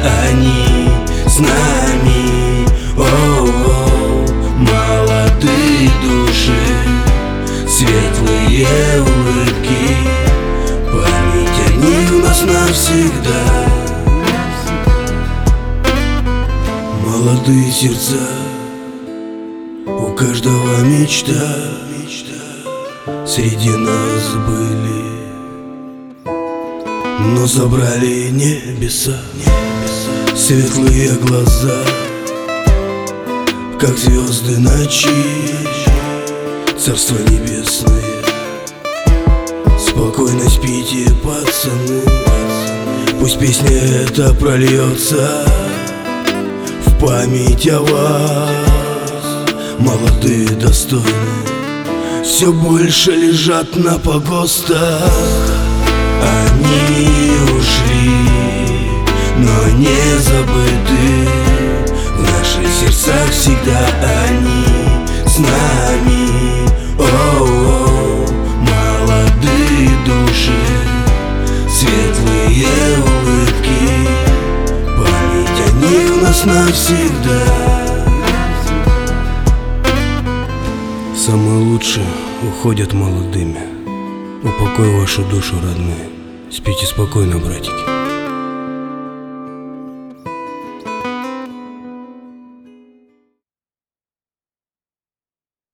они с нами. О-о-о, молодые души, светлые улыбки, память о них у нас навсегда. Молодые сердца, у каждого мечта, среди нас были, но забрали небеса. Светлые глаза, как звезды ночи, царство небесное. Спокойно спите, пацаны, пусть песня эта прольется в память о вас. Молодые, достойные, все больше лежат на погостах. Они ушли, но не забыты, в наших сердцах всегда они с нами. О-о-о, молодые души, светлые улыбки, память о них у нас навсегда. Самые лучшие уходят молодыми. Упокой вашу душу, родные. Спите спокойно, братики.